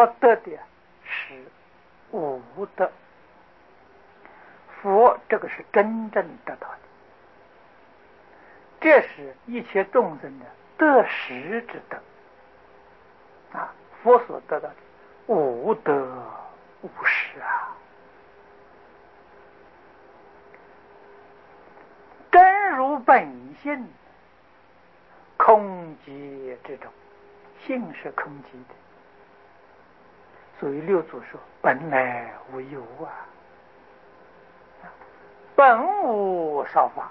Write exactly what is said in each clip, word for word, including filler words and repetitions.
要得的是无得。佛这个是真正得到的，这是一切众生的得实之德啊！佛所得到的无得无实啊！真如本性，空寂之中，性是空寂的，所以六祖说本来无有啊，本无少法，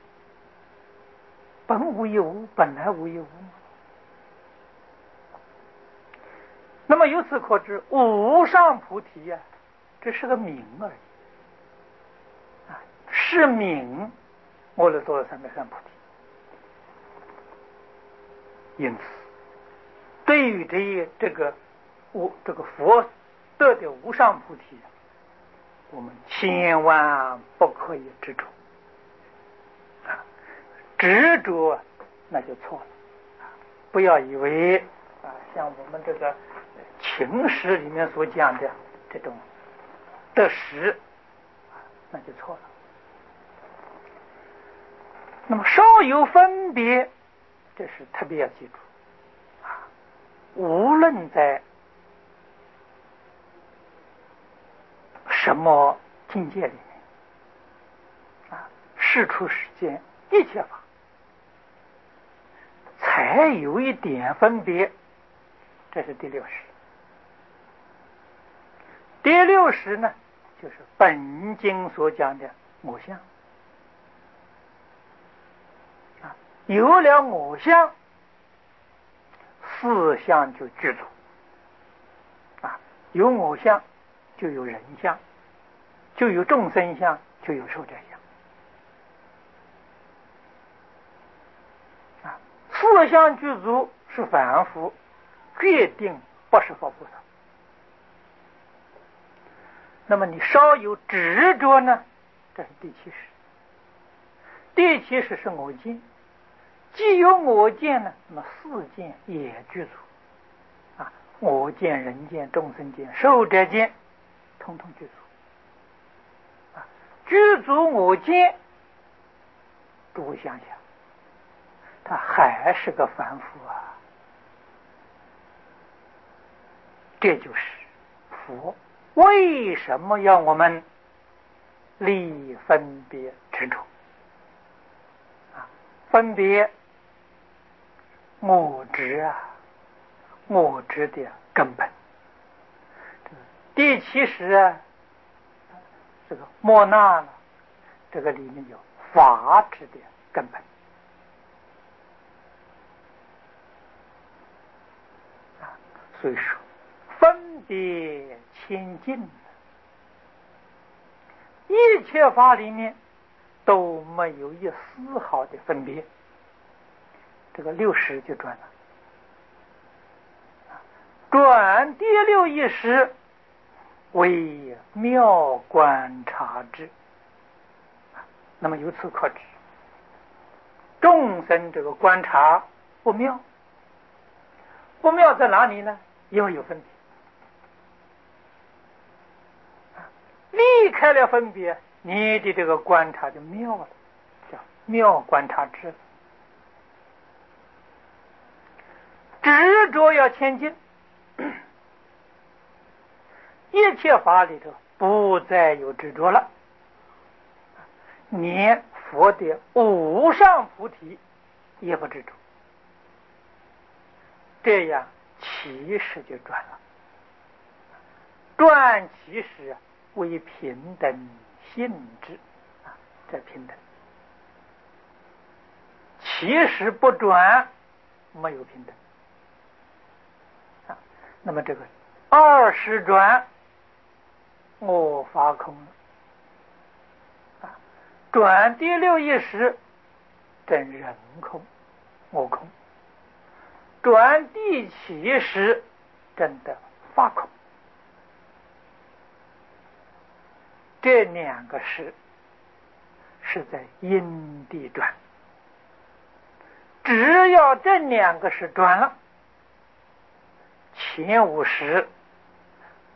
本无有无，本来无有无。那么由此可知，无上菩提呀、啊，这是个名而已啊，是名阿耨多罗三藐三菩提。因此，对于这这个无这个佛得的无上菩提，我们千万不可以执着啊！执着那就错了啊！不要以为啊，像我们这个情史里面所讲的这种得实啊，那就错了。那么稍有分别，这是特别要记住啊！无论在什么境界里面啊，事出世间一切法，才有一点分别，这是第六识。第六识呢，就是本经所讲的我相啊，有了我相，四相就具足啊，有我相就有人相，就有众生相，就有寿者相啊。四相具足是凡夫，决定不是佛菩萨。那么你稍有执着呢，这是第七识。第七识是我见，既有我见呢，那么四见也具足啊，我见、人见、众生见、寿者见，统统具足啊。具足我见，诸位想想，他还是个凡夫啊。这就是佛为什么要我们立分别执着啊？分别我执啊，我执的根本。第七识啊，这个莫那了，这个里面有法执的根本啊。所以说分别千尽，一切法里面都没有一丝毫的分别，这个六识就转了。转第六意识为妙观察之，那么由此可知，众生这个观察不妙，不妙在哪里呢？因为有分别。离开了分别，你的这个观察就妙了，叫妙观察之。执着要前进，一切法里头不再有执着了，连佛的无上菩提也不执着，这样其实就转了。转其实为平等性质啊，这平等。其实不转，没有平等啊。那么这个二识转，我法空了啊。转第六意识，真人空，我空。转第七识，真的法空。这两个识是在因地转，只要这两个识转了，前五识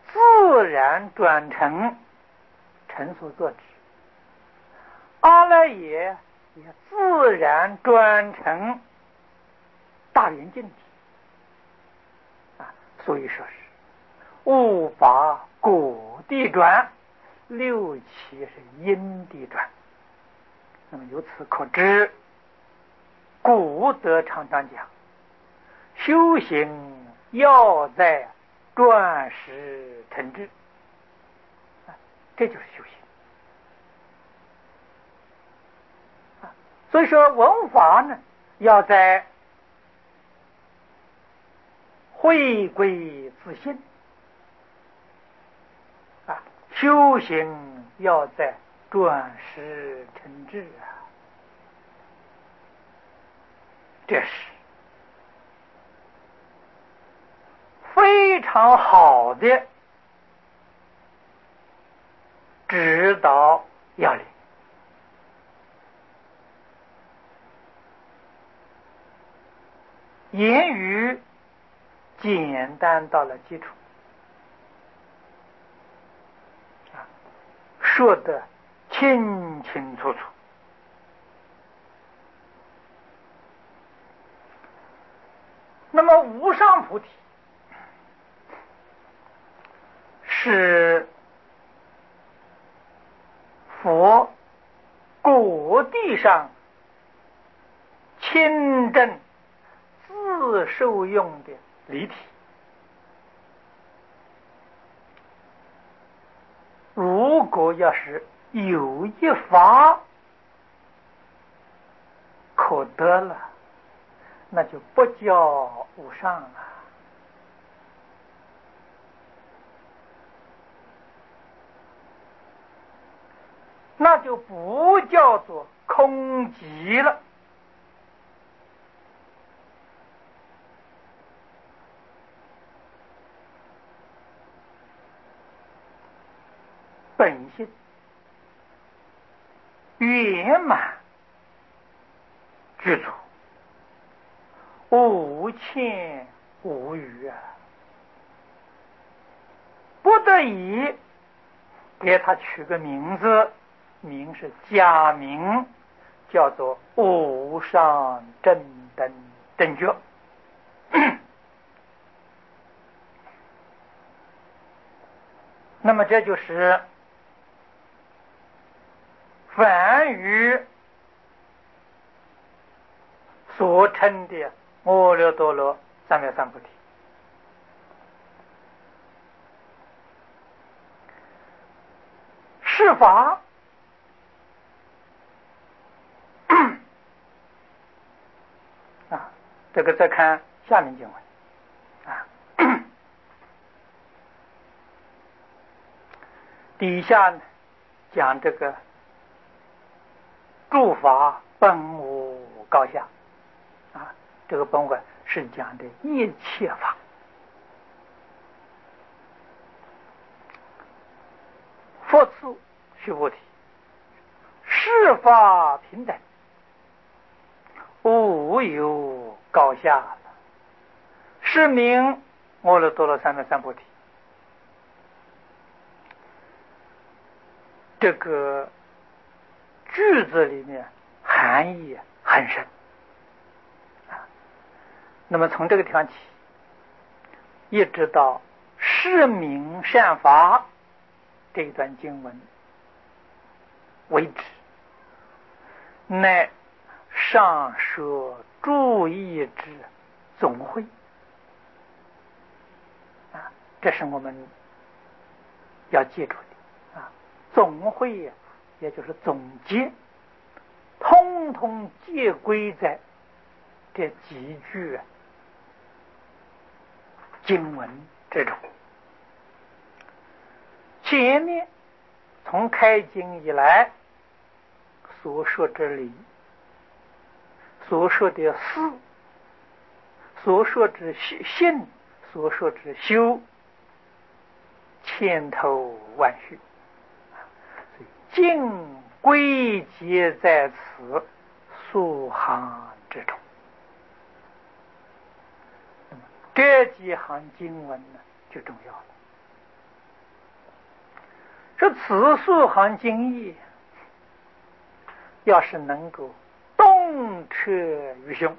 自然转成成所作之，阿赖耶也自然转成大圆镜体啊，所以说是五八果地转，六七是因地转。那么由此可知，古德常常讲，修行要在转识成智，这就是修行。所以说闻法呢，要在回归自性啊，修行要在转识成智啊，这是非常好的指导要领。言语简单到了基础啊，说得清清楚楚。那么无上菩提是佛果地上亲证自受用的离体。如果要是有一法可得了，那就不叫无上了，那就不叫做空寂了。本性圆满具足，无欠无余啊，不得已给他取个名字，名是假名，叫做无上正等正觉。那么这就是梵语所称的阿耨多罗三藐三菩提。是法啊，这个再看下面经文啊，底下呢讲这个诸法本无高下啊，这个本文是讲的一切法。佛次须菩提，是法平等，无有高下了，是名阿耨多罗三藐三菩提。这个句子里面含义很深啊。那么从这个地方起，一直到是名善法这一段经文为止，乃上说注意之总会啊，这是我们要记住的啊。总会也就是总结，通通皆归在这几句经文之中。前面从开经以来所说之理，所说的事，所说之信，所说之修，千头万绪，尽归结在此数行之中。那么这几行经文呢，就重要了说此数行经义，要是能够洞彻于胸，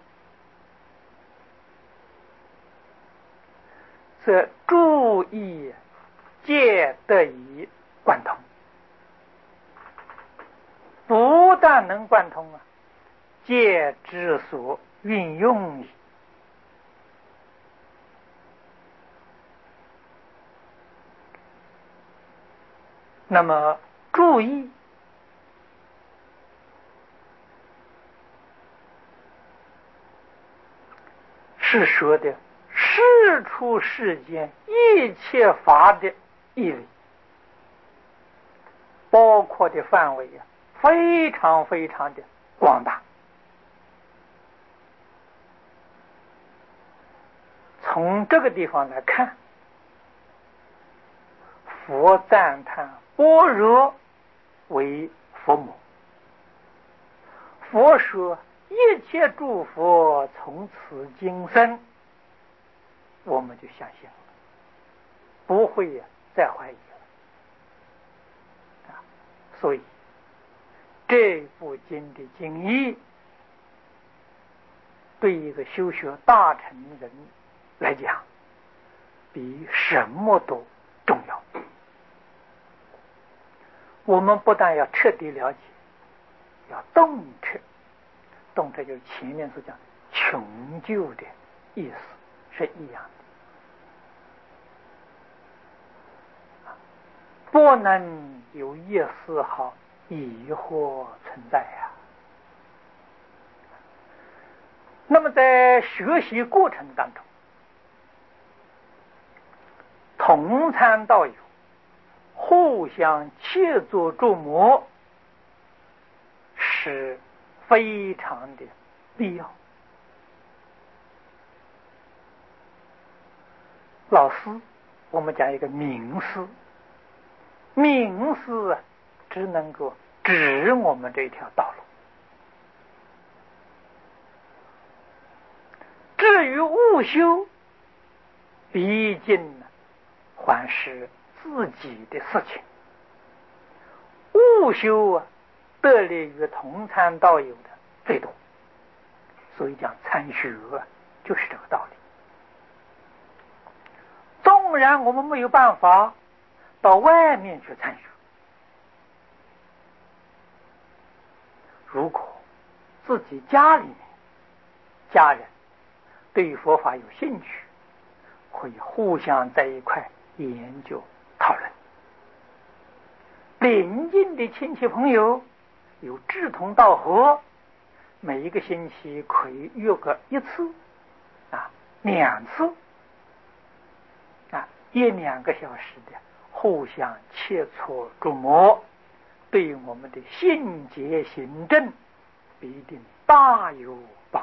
则注意皆得以贯通。不但能贯通啊，皆之所运用矣。那么注意是说的事出世间一切法的义理，包括的范围啊，非常非常的广大。从这个地方来看，佛赞叹般若为佛母。佛说一切诸佛从此经生，我们就相信了，不会再怀疑了。所以这部经的经义，对一个修学大乘人来讲，比什么都重要。我们不但要彻底了解，要洞彻。洞彻就是前面所讲穷究的意思是一样的，不能有一丝毫疑惑存在呀、啊。那么在学习过程当中，同参道友互相切磋琢磨是非常的必要。老师，我们讲一个名师，名师啊，只能够指我们这条道路。至于悟修，毕竟呢，还是自己的事情。悟修啊，得利于同参道友的最多，所以讲参学啊，就是这个道理。纵然我们没有办法到外面去参学，如果自己家里面家人对佛法有兴趣，可以互相在一块研究讨论。邻近的亲戚朋友有志同道合，每一个星期可以约个一次啊两次啊一两个小时的互相切磋琢磨，对我们的信解行证必定大有帮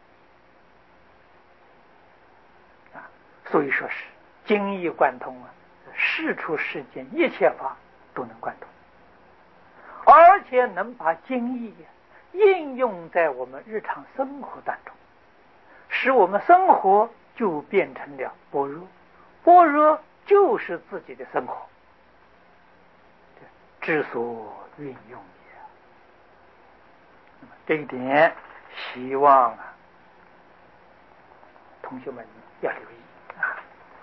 助啊。所以说是经义贯通啊，事出世间一切法都能贯通，而且能把经义应用在我们日常生活当中，使我们生活就变成了般若，般若就是自己的生活，之所运用也。那么这一点，希望啊，同学们要留意啊。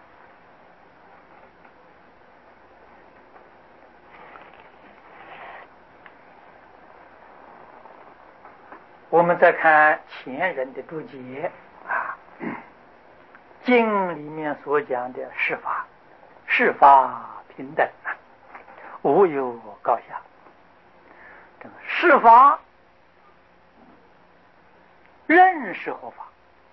我们再看前人的注解啊，经里面所讲的世法，世法平等啊，无有高下。这个世法认识合法，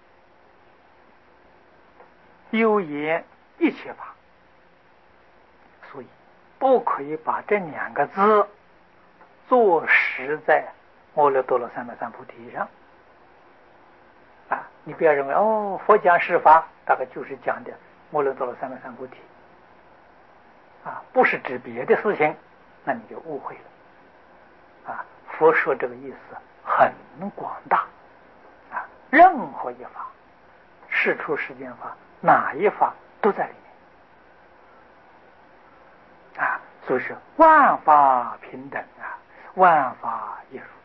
有言一切法，所以不可以把这两个字做实在阿耨多罗三藐三菩提上啊！你不要认为哦，佛讲世法大概就是讲的阿耨多罗三藐三菩提啊，不是指别的事情，那你就误会了啊！佛说这个意思很广大啊，任何一法，事出世间法，哪一法都在里面啊。 所以是万法平等啊，万法一如。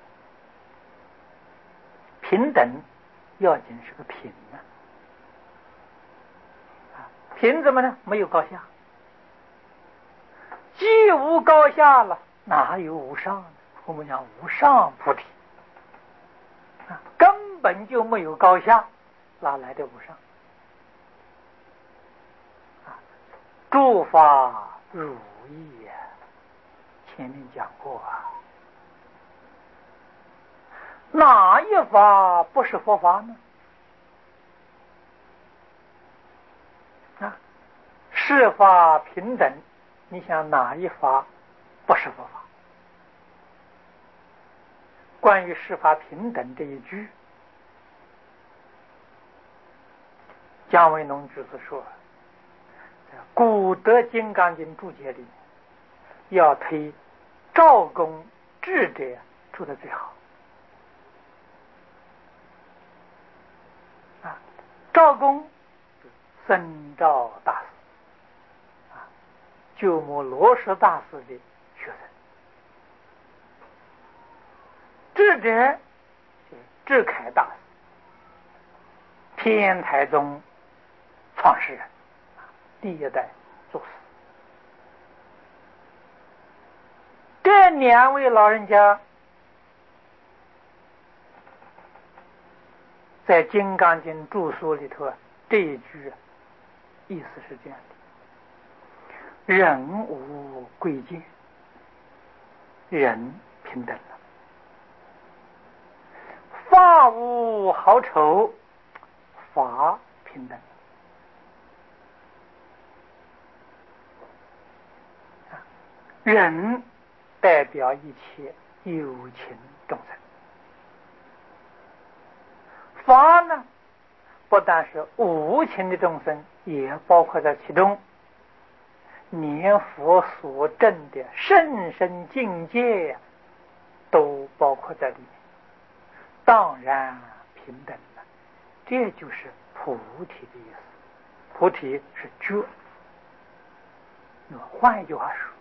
平等要紧是个平啊，平怎么呢？没有高下，既无高下了，哪有无上呢？我们讲无上菩提啊，根本就没有高下，哪来的无上？啊，诸法如意呀，前面讲过啊。哪一法不是佛法呢？啊，是法平等，你想哪一法不是佛法？关于是法平等这一句，姜维农居士说，在古德金刚经注解里，要推赵公智者出的最好。啊，赵公僧肇大师，啊，鸠摩罗什大师的学生。智者智凯大师，天台宗创始人，第一代祖师。这两位老人家在《金刚经》注疏里头，这一句意思是这样的：人无贵贱，人平等了；法无好丑，法平等了。人代表一切有情众生，法呢，不但是无情的众生，也包括在其中，连佛所证的甚深境界都包括在里面，当然平等了。这就是菩提的意思。菩提是觉。那么换一句话说，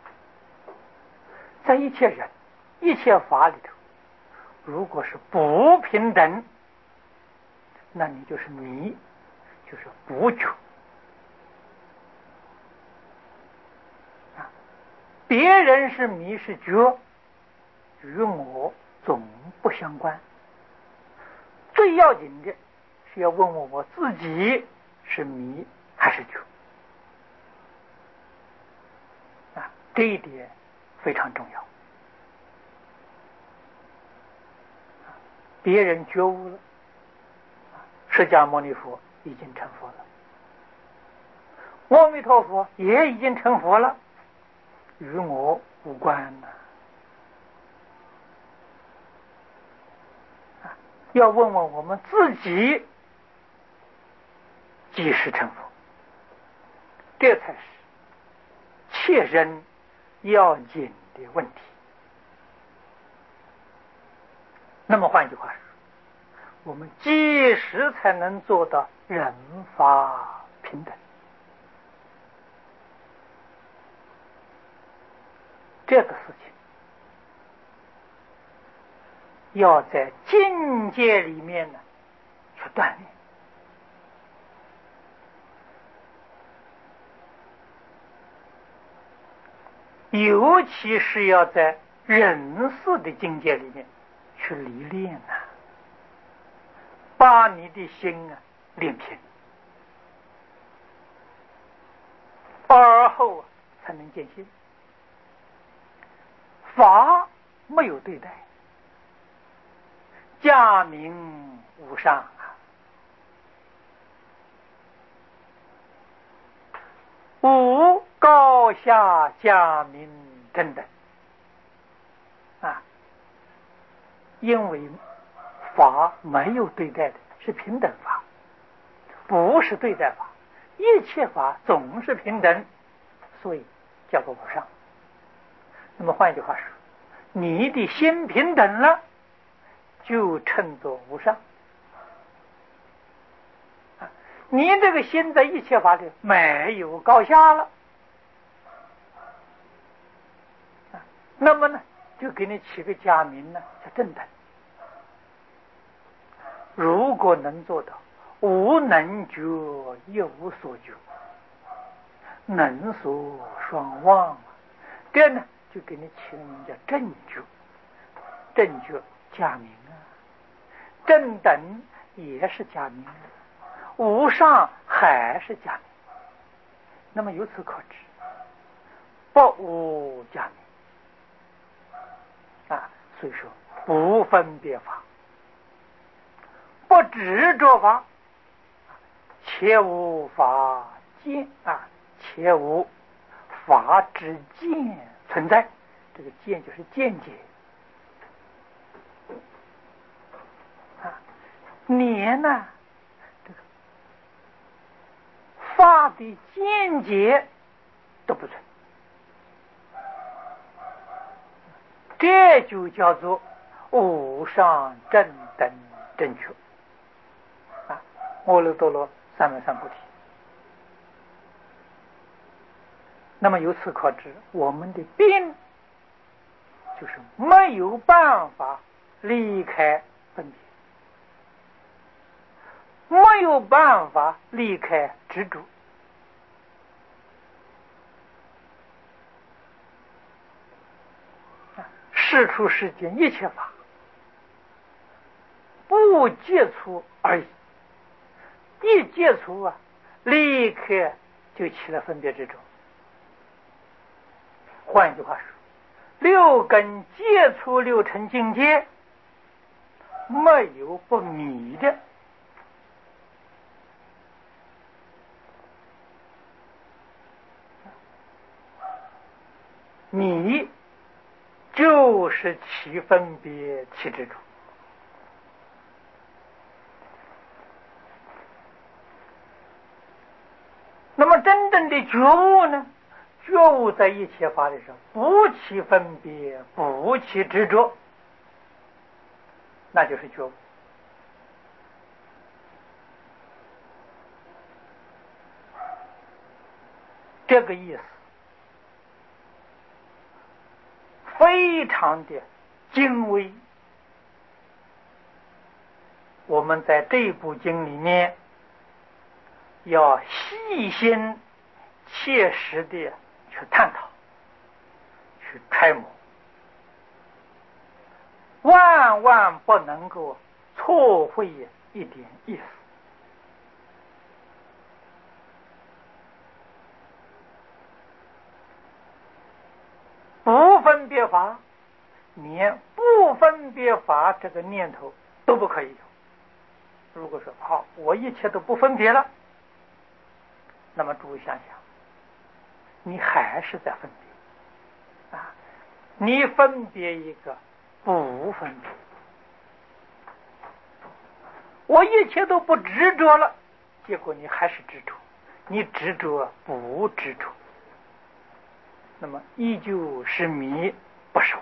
在一切人一切法里头，如果是不平等，那你就是迷，就是不觉啊。别人是迷是觉，与我总不相关。最要紧的是要问问我自己是迷还是觉啊，这一点非常重要。别人觉悟了，释迦牟尼佛已经成佛了，阿弥陀佛也已经成佛了，与我无关了。要问问我们自己几时成佛，这才是切身要紧的问题。那么换句话说，我们几时才能做到人法平等？这个事情要在境界里面呢去锻炼，尤其是要在人事的境界里面去历练啊，把你的心啊练平，而后、啊、才能见性。法没有对待，假名无上啊，无高下假名等等啊，因为法没有对待的，是平等法，不是对待法，一切法总是平等，所以叫做无上。那么换一句话说，你的心平等了，就称作无上。你这个心在一切法里没有高下了， 那么呢，就给你起个假名呢，叫正等。如果能做到无能觉亦无所觉，能所双忘，这呢就给你起个名叫正觉。正觉假名啊，正等也是假名，无上还是假名。那么由此可知，不无假名啊。所以说不分别法，不执着法，且无法见啊，且无法之见存在。这个见就是见解啊，连呢这个法的见解都不存，这就叫做无上正等正觉啊，阿耨多罗三藐三菩提。那么由此可知，我们的病就是没有办法离开分别，没有办法离开执着。世出世间一切法，不接触而已，一接触啊，立刻就起了分别执着。换一句话说，六根接触六尘境界，没有不迷的。迷就是起分别起执着。那么真正的觉悟呢？觉悟在一切法理上不起分别，不起执着，那就是觉悟。这个意思非常的精微。我们在这部经里面要细心切实的去探讨，去揣摩，万万不能够错会一点意思。不分别法，连不分别法这个念头都不可以有。如果说好，我一切都不分别了，那么诸位想想，你还是在分别啊！你分别一个不分别，我一切都不执着了，结果你还是执着，你执着不执着，那么依旧是迷不守。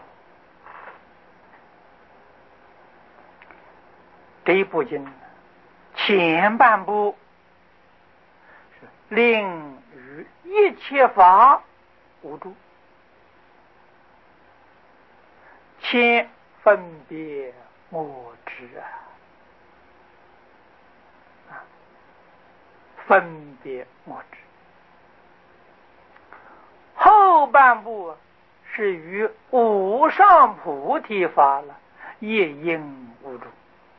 这一部经前半部是令于一切法无住，千分别莫知啊，分别莫知。后半部是与无上菩提法了，业因无住。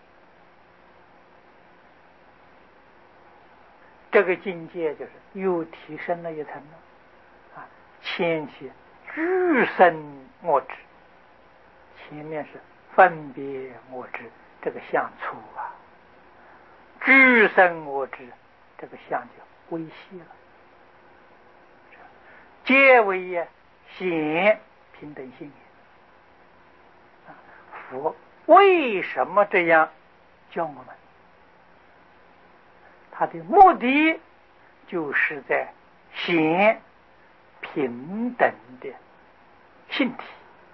这个境界就是又提升了一层了啊！前期俱生莫知，前面是分别莫知，这个相粗啊；俱生莫知，这个相就微细了。皆为也显平等性也。佛为什么这样教我们？他的目的就是在显平等的性体。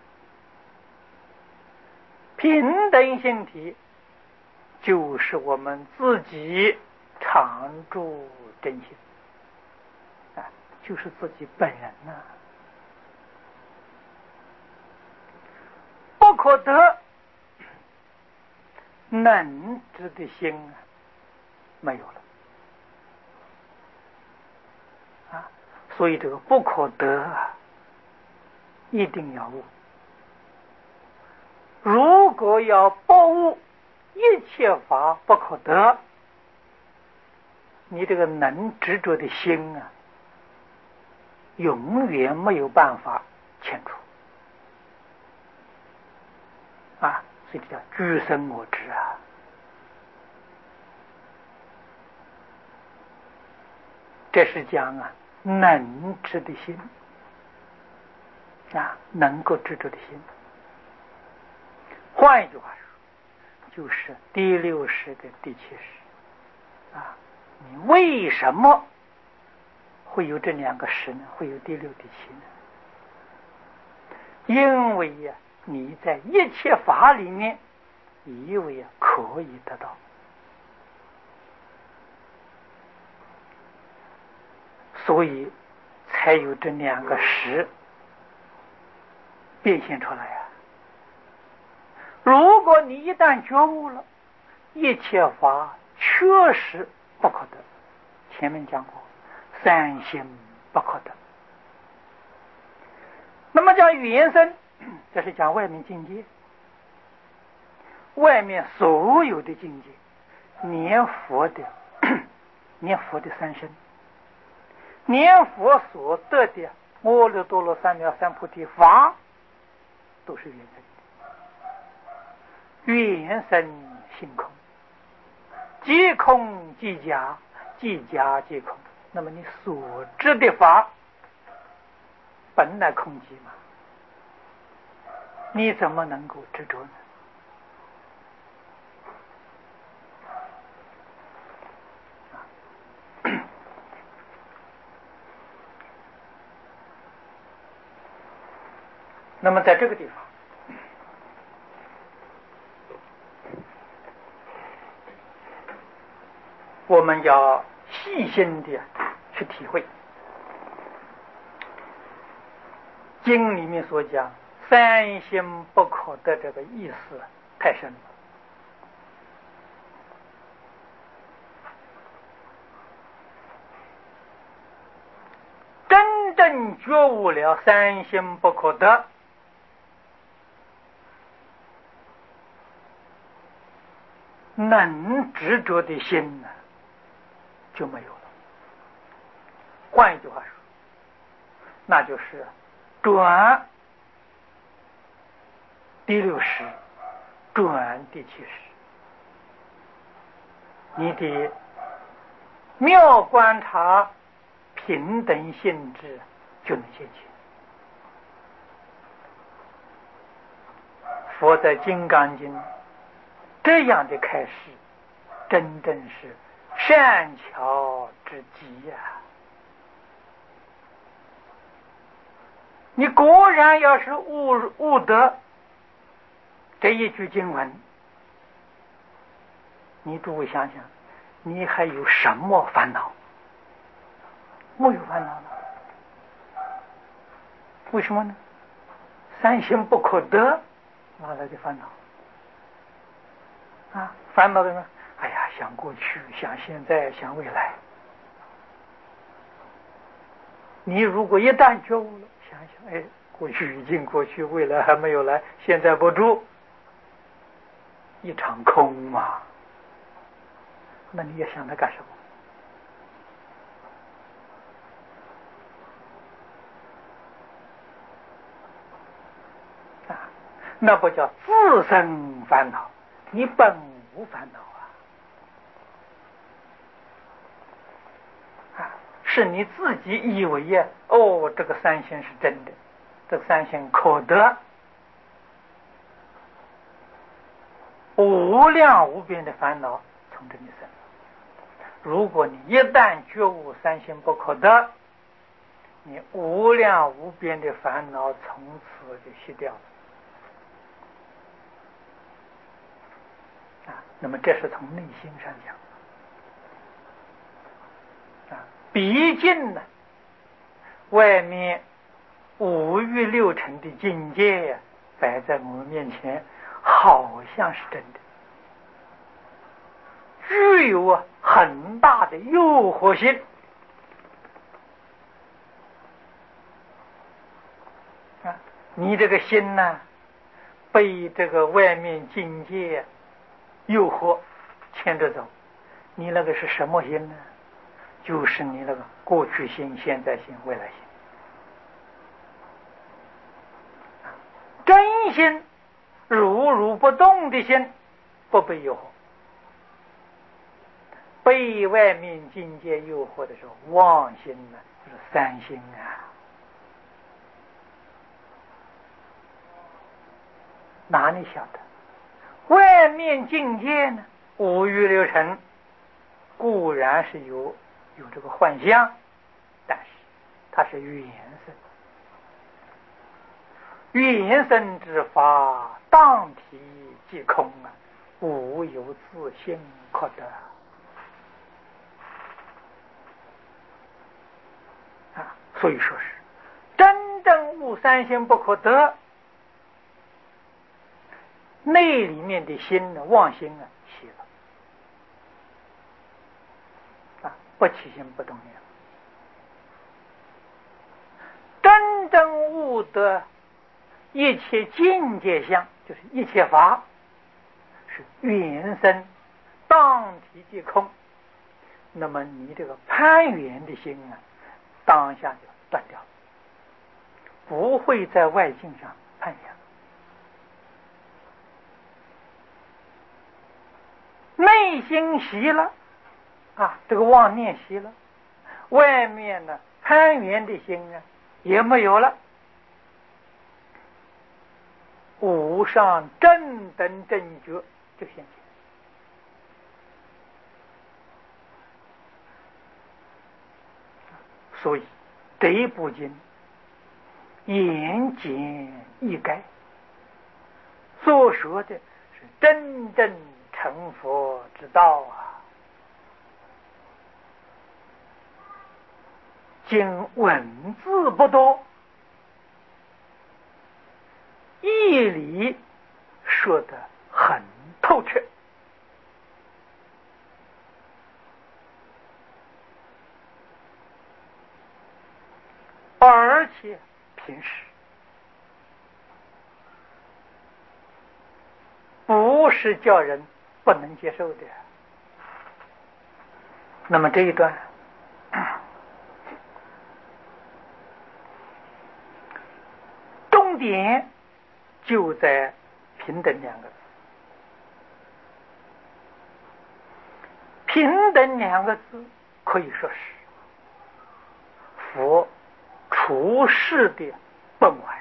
平等性体就是我们自己常住真心啊，就是自己本人呐、啊。 可得，能知的心啊没有了啊，所以这个不可得啊，一定要悟。如果要不悟，一切法不可得，你这个能执着的心啊，永远没有办法清除啊，所以叫居生我执啊。这是讲啊，能执的心啊，能够执着的心。换一句话说，就是第六识跟第七识啊。你为什么会有这两个识呢？会有第六、第七呢？因为呀、啊，你在一切法里面以为啊可以得到，所以才有这两个识变现出来啊。如果你一旦觉悟了，一切法确实不可得。前面讲过，三心不可得。那么讲原生，这是讲外面境界，外面所有的境界，念佛的念佛的三身，念佛所得的阿耨多罗三藐三菩提法，都是原生。原生性空，即空即假，即假即空。那么你所知的法本来空寂嘛，你怎么能够执着呢？那么在这个地方，我们要细心的去体会经里面所讲三心不可得这个意思太深了。真正觉悟了三心不可得，能执着的心呢就没有了。换一句话说，那就是转第六识，转第七识。你的妙观察平等性质就能现起。佛在《金刚经》这样的开示，真正是善巧之极呀、啊！你果然要是悟悟得这一句经文，你诸位想想，你还有什么烦恼？没有烦恼了。为什么呢？三心不可得，哪来的烦恼？啊，烦恼的呢？哎呀，想过去，想现在，想未来。你如果一旦觉悟了，想想，哎，过去已经过去，未来还没有来，现在不住，一场空嘛。那你也想它干什么？啊，那不叫自生烦恼，你本无烦恼啊！啊，是你自己以为呀，哦，这个三心是真的，这个三心可得，无量无边的烦恼从这里生。如果你一旦觉悟三心不可得，你无量无边的烦恼从此就熄掉了啊！那么这是从内心上讲啊，毕竟呢，外面五欲六尘的境界呀、啊， 摆在我们面前，好像是真的，具有啊很大的诱惑性啊！你这个心呢，被这个外面境界诱惑牵着走，你那个是什么心呢？就是你那个过去心、现在心、未来心。真心如如不动的心，不被诱惑；被外面境界诱惑的时候，妄心呢，就是三心啊。哪里晓得？外面境界呢，五欲六尘固然是有有这个幻象，但是它是缘生。缘生之法，当体即空啊，无有自性可得啊！所以说是真正无三心不可得，内里面的心呢，妄心啊起了啊，不起心不动念。真正悟得一切境界相，就是一切法是缘生，当体即空。那么你这个攀缘的心啊，当下就断掉，不会在外境上攀缘。内心息了啊，这个妄念息了，外面呢攀缘的心啊也没有了。无上正等正觉就现前。所以这一部经言简意赅，所说的是真正成佛之道啊。经文字不多，义理说得很透彻，而且平时不是叫人不能接受的。那么这一段重点就在平等两个字。平等两个字可以说是佛处世的本怀。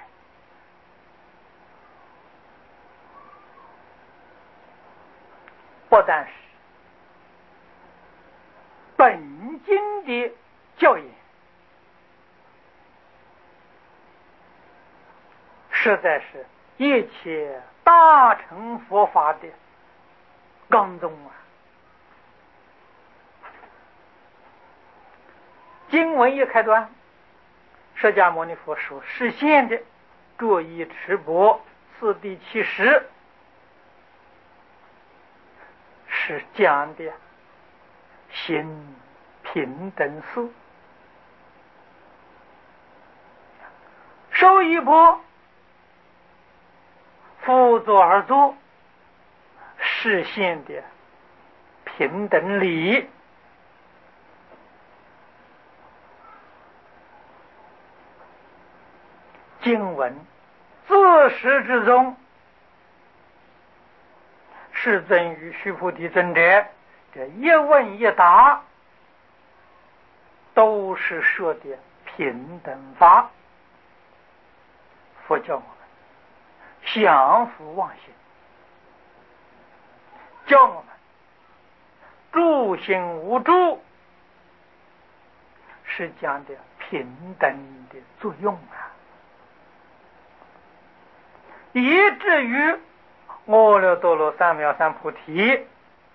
不但是本经的教言，实在是一切大乘佛法的纲宗啊。经文一开端，释迦牟尼佛所示现的着衣持钵次第七十，是讲的行平等事。受一钵，辅佐而坐，实现的平等理。经文自始至终，世尊与须菩提尊者这一问一答，都是说的平等法。佛教我们降伏妄心，教我们住心无住，是讲的平等的作用啊。以至于阿耨多罗三藐三菩提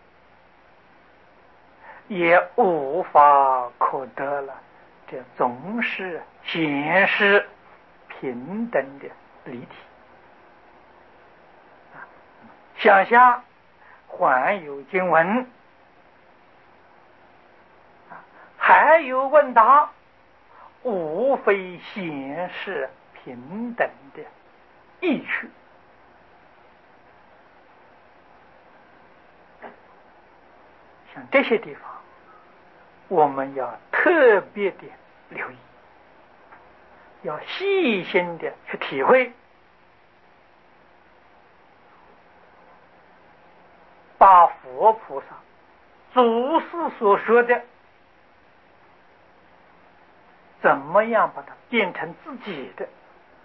也无法可得了，这总是显示平等的离体。 向下还有经文，还有问答，无非显示平等的意趣。像这些地方，我们要特别的留意，要细心的去体会，把佛菩萨、祖师所说的，怎么样把它变成自己的，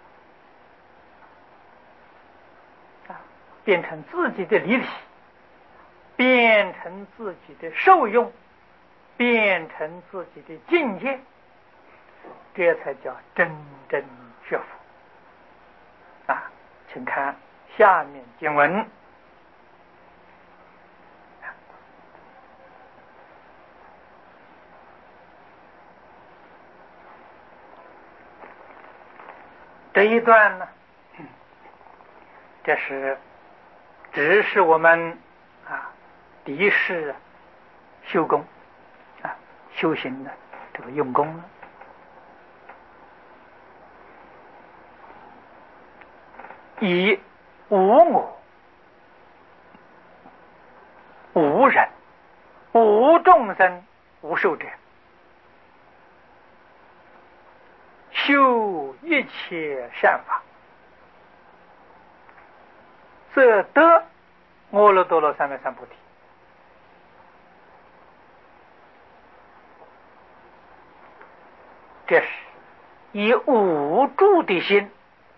啊，变成自己的理体，变成自己的受用，变成自己的境界，这才叫真正学佛啊！请看下面经文。这一段呢，这是指示我们啊，敌视修功啊，修行的这个用功呢，以无我、无人、无众生、无寿者，修一切善法，则得阿耨多罗三藐三菩提。这是以无住的心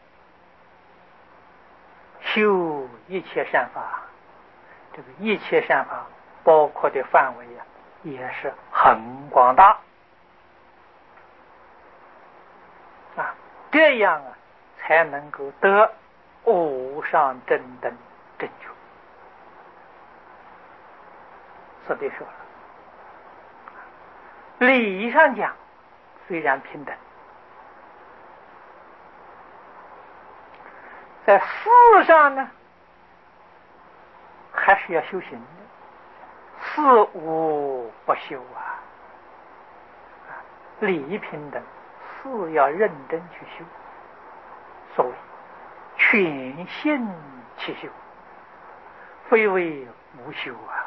修一切善法，这个一切善法包括的范围啊，也是很广大啊，这样啊，才能够得无上正等正觉。所以说了，理上讲虽然平等，在事上呢，还是要修行的，事无不修啊。理平等，事要认真去修，所谓全心去修，非为无修啊。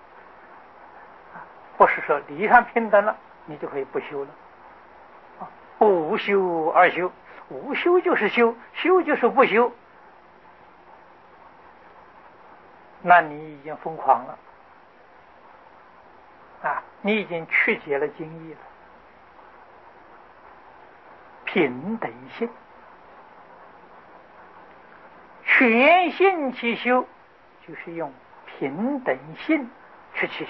不是说理上平等了，你就可以不修了。不修而修，无修就是修，修就是不修，那你已经疯狂了啊！你已经曲解了经义了。平等心，全心去修，就是用平等心去去修。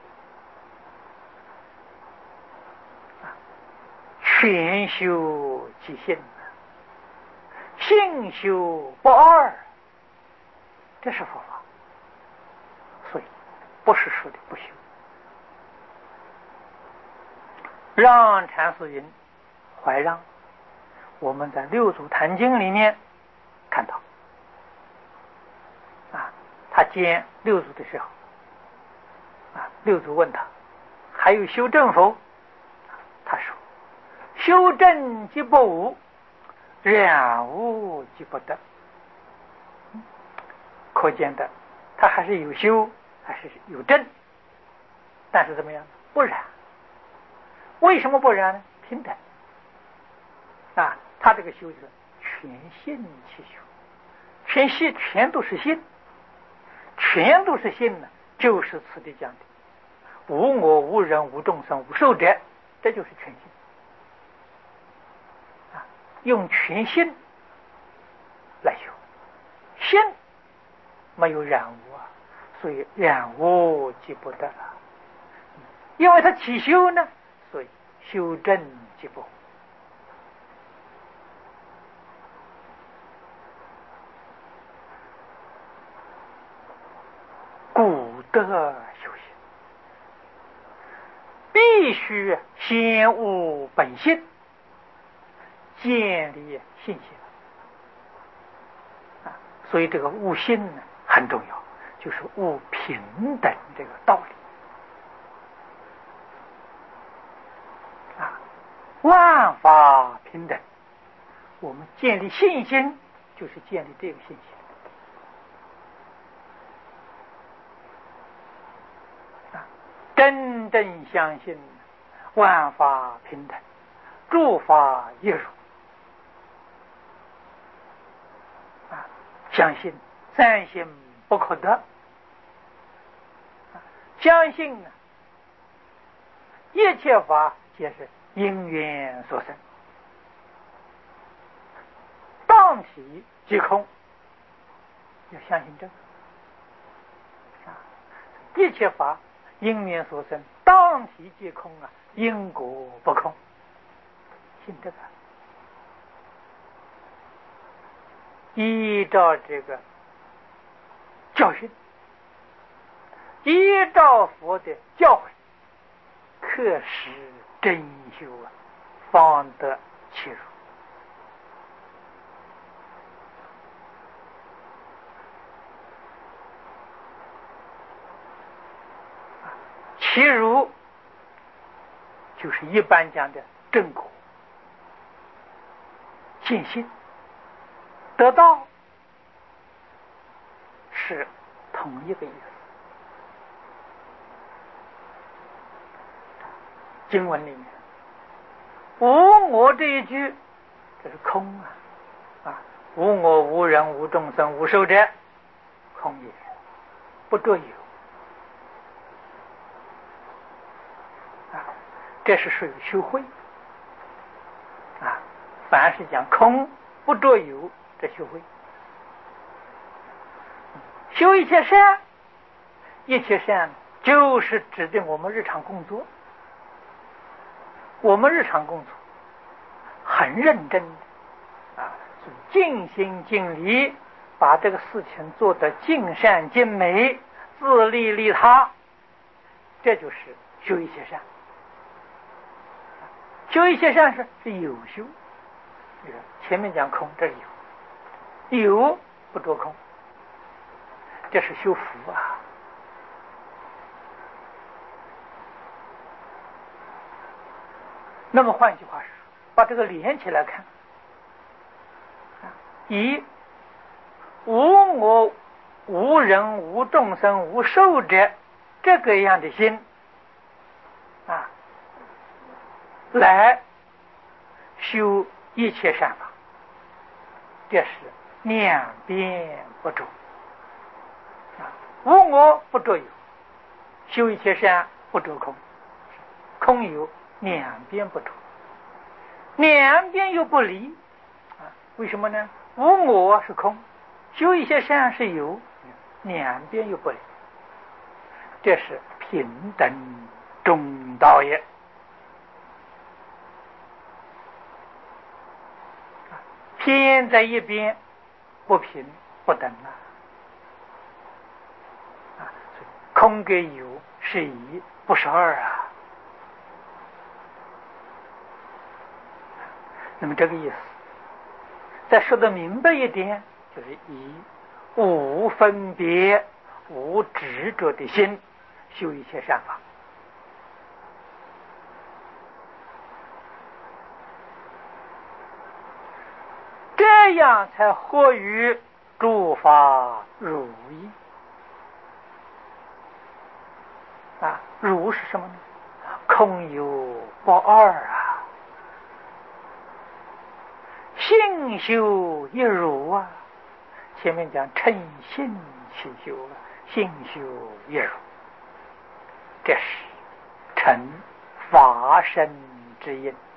全修即性，性修不二，这是佛法。所以不是说的不修。让禅师云：怀让，我们在《六祖坛经》里面看到啊，他见六祖的时候啊，六祖问他还有修正否？他说：修正即不无，染污即不得。可见的，他还是有修，还是有正，但是怎么样？不染。为什么不染呢？平等啊，他这个修是全心去修，全心全都是心，全都是心呢，就是此地讲的无我、无人、无众生、无寿者，这就是全心。用全心来修，心没有染污啊，所以染污即不得了。因为他起修呢，所以修正即不。故得修行，必须先悟本性，建立信心啊，所以这个悟性呢很重要， 就是无平等这个道理啊，万法平等。我们建立信心，就是建立这个信心啊，真正相信万法平等，诸法一如啊，相信三心不可得，相信呢，一切法皆是因缘所生，当体即空，要相信这个啊，一切法因缘所生，当体即空啊，因果不空，信这个。依照这个教训，依照佛的教诲，克实真修啊，方得其如。其如就是一般讲的正果，信心得到是同一个意思。经文里面无我这一句，这是空啊啊！无我无人无众生无寿者，空也，不着有啊！这是属于修慧啊！凡是讲空不着有，这修慧。修一切善，一切善就是指的我们日常工作。我们日常工作很认真的啊，尽心尽力，把这个事情做得尽善尽美，自利利他，这就是修一切善。修一切善是是有修，前面讲空，这是有，有不着空，这是修福啊。那么换句话说，把这个连起来看，以无我无人无众生无寿者这个样的心啊，来修一切善法，这是两边不着啊，无我不着有，修一切善不着空，空有两边不着，两边又不离啊？为什么呢？无我是空，修一切善是有，两边又不离，这是平等中道也。偏在一边，不平不等啊！啊，空跟有是一，不是二啊。那么这个意思，再说得明白一点，就是以无分别、无执着的心修一切善法，这样才合于诸法如意啊！如是什么呢？空有不二啊！信修一如啊，前面讲称信起修啊，信修一如，这是成法身之因。